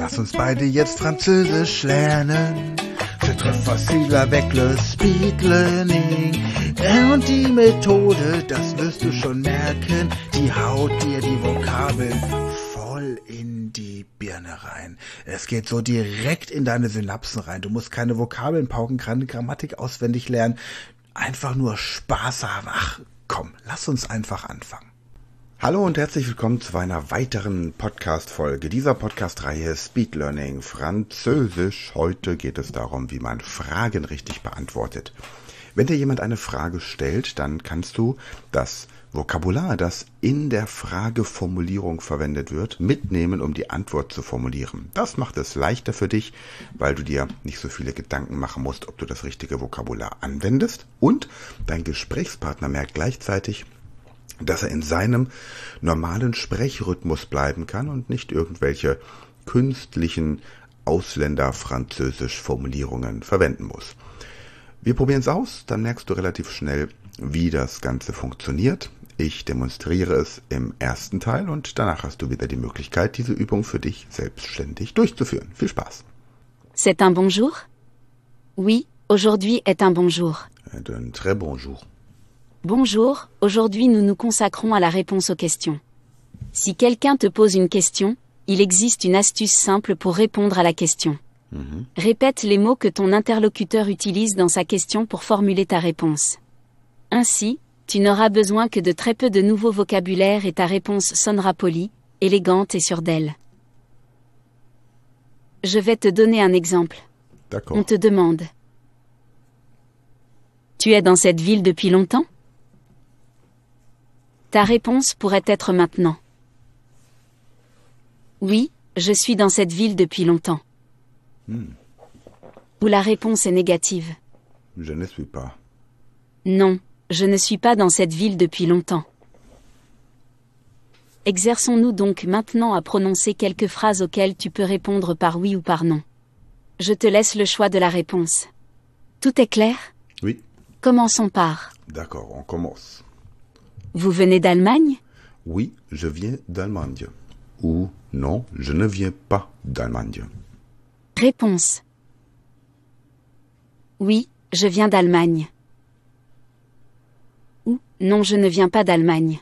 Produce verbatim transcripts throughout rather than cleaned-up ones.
Lass uns beide jetzt Französisch lernen. C'est très facile avec le Speed Learning. Und die Methode, das wirst du schon merken, die haut dir die Vokabeln voll in die Birne rein. Es geht so direkt in deine Synapsen rein. Du musst keine Vokabeln pauken, keine Grammatik auswendig lernen. Einfach nur Spaß haben. Ach, komm, lass uns einfach anfangen. Hallo und herzlich willkommen zu einer weiteren Podcast-Folge dieser Podcast-Reihe Speed Learning Französisch. Heute geht es darum, wie man Fragen richtig beantwortet. Wenn dir jemand eine Frage stellt, dann kannst du das Vokabular, das in der Frageformulierung verwendet wird, mitnehmen, um die Antwort zu formulieren. Das macht es leichter für dich, weil du dir nicht so viele Gedanken machen musst, ob du das richtige Vokabular anwendest. Und dein Gesprächspartner merkt gleichzeitig, dass er in seinem normalen Sprechrhythmus bleiben kann und nicht irgendwelche künstlichen Ausländer-Französisch-Formulierungen verwenden muss. Wir probieren es aus, dann merkst du relativ schnell, wie das Ganze funktioniert. Ich demonstriere es im ersten Teil und danach hast du wieder die Möglichkeit, diese Übung für dich selbstständig durchzuführen. Viel Spaß! C'est un bonjour? Oui, aujourd'hui est un bonjour. Un très bonjour. Bonjour, aujourd'hui nous nous consacrons à la réponse aux questions. Si quelqu'un te pose une question, il existe une astuce simple pour répondre à la question. Mhm. Répète les mots que ton interlocuteur utilise dans sa question pour formuler ta réponse. Ainsi, tu n'auras besoin que de très peu de nouveaux vocabulaire et ta réponse sonnera polie, élégante et sûre d'elle. Je vais te donner un exemple. D'accord. On te demande. Tu es dans cette ville depuis longtemps? Ta réponse pourrait être maintenant. Oui, je suis dans cette ville depuis longtemps. Hmm. Ou la réponse est négative. Je ne suis pas. Non, je ne suis pas dans cette ville depuis longtemps. Exerçons-nous donc maintenant à prononcer quelques phrases auxquelles tu peux répondre par oui ou par non. Je te laisse le choix de la réponse. Tout est clair? Oui. Commençons par. D'accord, on commence. Vous venez d'Allemagne? Oui, je viens d'Allemagne. Ou non, je ne viens pas d'Allemagne. Réponse. Oui, je viens d'Allemagne. Ou non, je ne viens pas d'Allemagne.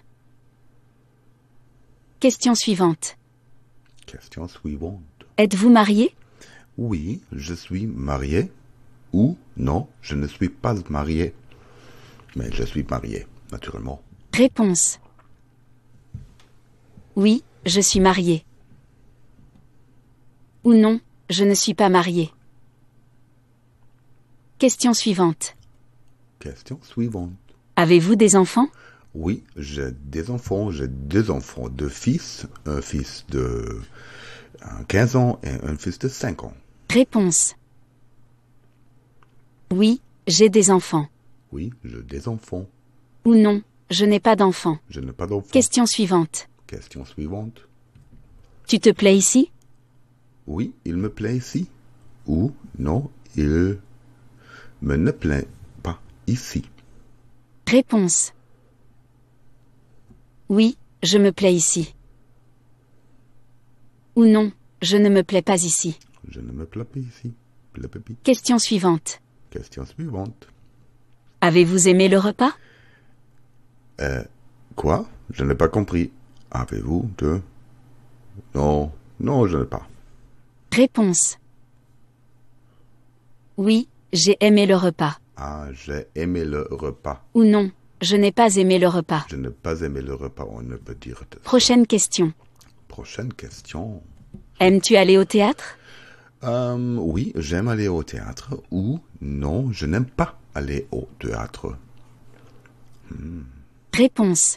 Question suivante. Question suivante. Êtes-vous marié? Oui, je suis marié. Ou non, je ne suis pas marié. Mais je suis marié, naturellement. Réponse. Oui, je suis marié. Ou non, je ne suis pas marié. Question suivante. Question suivante. Avez-vous des enfants? Oui, j'ai des enfants. J'ai deux enfants, deux fils. Un fils de quinze ans et un fils de cinq ans. Réponse. Oui, j'ai des enfants. Oui, j'ai des enfants. Ou non, je n'ai pas d'enfants. Je n'ai pas d'enfants. Question suivante. Question suivante. Tu te plais ici? Oui, il me plaît ici. Ou non, il me ne plaît pas ici. Réponse. Oui, je me plais ici. Ou non, je ne me plais pas ici. Je ne me plais pas ici. Plais pas ici. Question suivante. Question suivante. Avez-vous aimé le repas? Euh, quoi? Je n'ai pas compris. Avez-vous de... Non, non, je n'ai pas. Réponse. Oui, j'ai aimé le repas. Ah, j'ai aimé le repas. Ou non, je n'ai pas aimé le repas. Je n'ai pas aimé le repas, on ne peut dire... de- Prochaine question. Prochaine question. Aimes-tu aller au théâtre? Euh, oui, j'aime aller au théâtre. Ou non, je n'aime pas aller au théâtre. Hmm. Réponse.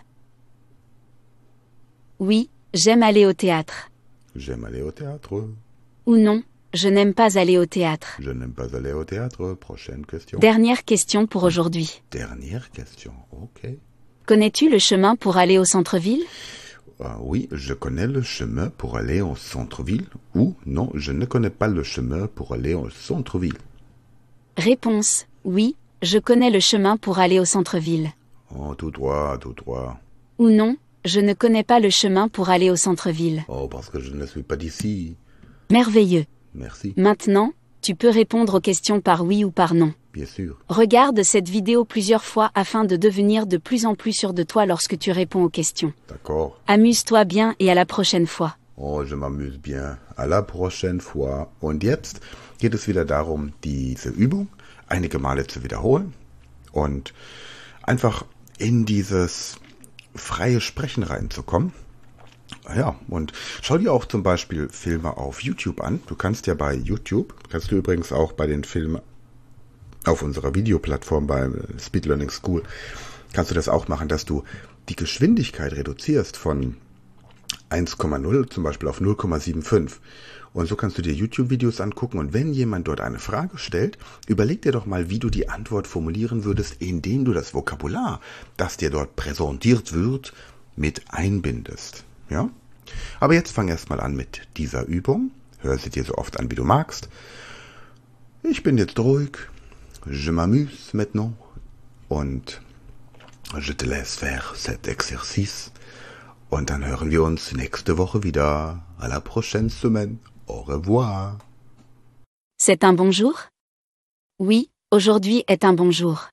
Oui, j'aime aller au théâtre. J'aime aller au théâtre. Ou non, je n'aime pas aller au théâtre. Je n'aime pas aller au théâtre. Prochaine question. Dernière question pour aujourd'hui. Dernière question. Ok. Connais-tu le chemin pour aller au centre-ville? Ah oui, je connais le chemin pour aller au centre-ville. Ou non, je ne connais pas le chemin pour aller au centre-ville. Réponse. Oui, je connais le chemin pour aller au centre-ville. Oh, tout droit, tout droit. Ou non, je ne connais pas le chemin pour aller au centre-ville. Oh, parce que je ne suis pas d'ici. Merveilleux. Merci. Maintenant, tu peux répondre aux questions par oui ou par non. Bien sûr. Regarde cette vidéo plusieurs fois afin de devenir de plus en plus sûr de toi lorsque tu réponds aux questions. D'accord. Amuse-toi bien et à la prochaine fois. Oh, je m'amuse bien. À la prochaine fois. Und jetzt geht es wieder darum, diese Übung einige Male zu wiederholen und einfach in dieses freie Sprechen reinzukommen. Ja, und schau dir auch zum Beispiel Filme auf YouTube an. Du kannst ja bei YouTube, kannst du übrigens auch bei den Filmen auf unserer Videoplattform bei Speed Learning School, kannst du das auch machen, dass du die Geschwindigkeit reduzierst von eins Komma null zum Beispiel auf null Komma fünfundsiebzig. Und so kannst du dir YouTube-Videos angucken und wenn jemand dort eine Frage stellt, überleg dir doch mal, wie du die Antwort formulieren würdest, indem du das Vokabular, das dir dort präsentiert wird, mit einbindest. Ja? Aber jetzt fang erst mal an mit dieser Übung. Hör sie dir so oft an, wie du magst. Ich bin jetzt ruhig. Je m'amuse maintenant. Und je te laisse faire cet exercice. Und dann hören wir uns nächste Woche wieder. À la prochaine semaine. Au revoir. C'est un bon jour? Oui, aujourd'hui est un bon jour.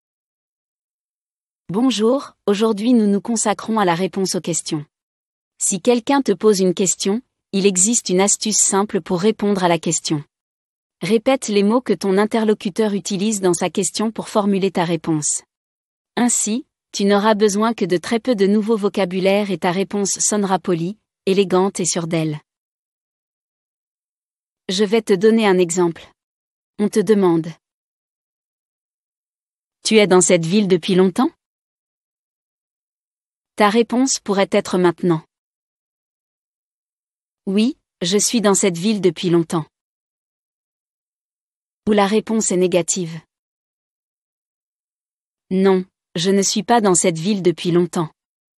Bonjour, aujourd'hui nous nous consacrons à la réponse aux questions. Si quelqu'un te pose une question, il existe une astuce simple pour répondre à la question. Répète les mots que ton interlocuteur utilise dans sa question pour formuler ta réponse. Ainsi, tu n'auras besoin que de très peu de nouveaux vocabulaire et ta réponse sonnera polie, élégante et sûre d'elle. Je vais te donner un exemple. On te demande. Tu es dans cette ville depuis longtemps? Ta réponse pourrait être maintenant. Oui, je suis dans cette ville depuis longtemps. Ou la réponse est négative. Non, je ne suis pas dans cette ville depuis longtemps.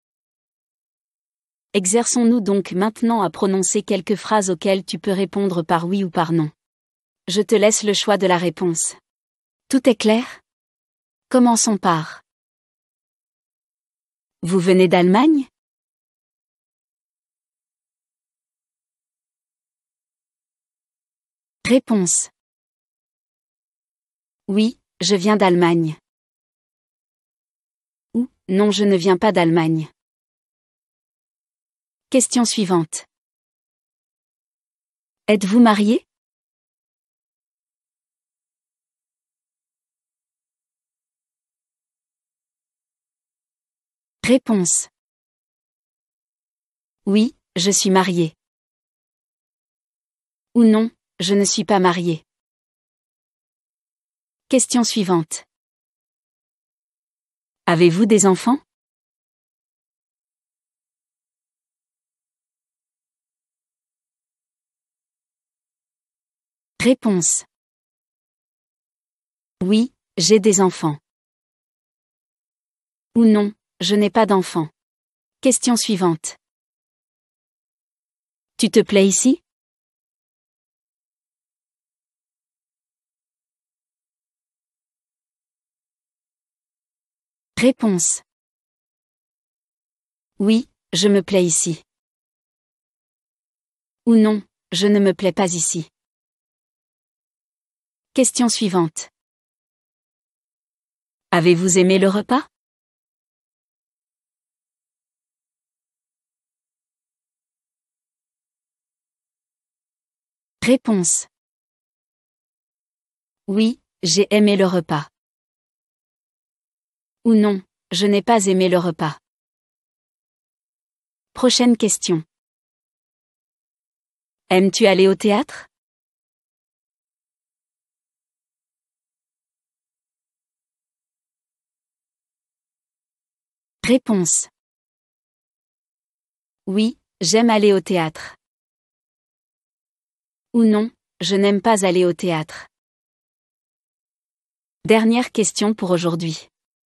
Exerçons-nous donc maintenant à prononcer quelques phrases auxquelles tu peux répondre par oui ou par non. Je te laisse le choix de la réponse. Tout est clair? Commençons par. Vous venez d'Allemagne? Réponse. Oui, je viens d'Allemagne. Ou, non, je ne viens pas d'Allemagne. Question suivante. Êtes-vous marié? Réponse. Oui, je suis marié. Ou non, je ne suis pas marié. Question suivante. Avez-vous des enfants? Réponse. Oui, j'ai des enfants. Ou non, je n'ai pas d'enfants. Question suivante. Tu te plais ici? Réponse. Oui, je me plais ici. Ou non, je ne me plais pas ici. Question suivante. Avez-vous aimé le repas? Réponse. Oui, j'ai aimé le repas. Ou non, je n'ai pas aimé le repas. Prochaine question. Aimes-tu aller au théâtre? Réponse. Oui, j'aime aller au théâtre. Ou non, je n'aime pas aller au théâtre. Dernière question pour aujourd'hui.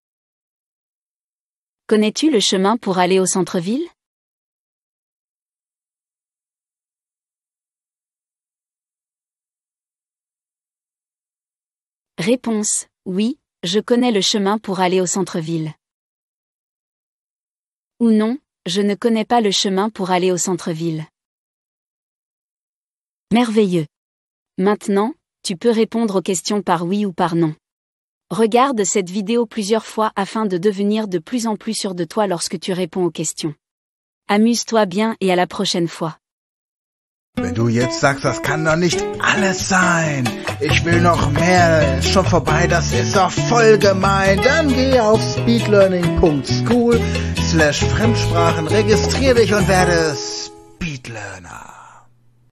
Connais-tu le chemin pour aller au centre-ville? Réponse. Oui, je connais le chemin pour aller au centre-ville. Ou non, je ne connais pas le chemin pour aller au centre-ville. Merveilleux. Maintenant, tu peux répondre aux questions par oui ou par non. Regarde cette vidéo plusieurs fois afin de devenir de plus en plus sûr de toi lorsque tu réponds aux questions. Amuse-toi bien et à la prochaine fois. Wenn du jetzt sagst, das kann doch nicht alles sein, ich will noch mehr, ist schon vorbei, das ist doch voll gemein, dann geh auf speedlearning punkt school slash Fremdsprachen, registrier dich und werde Speedlearner.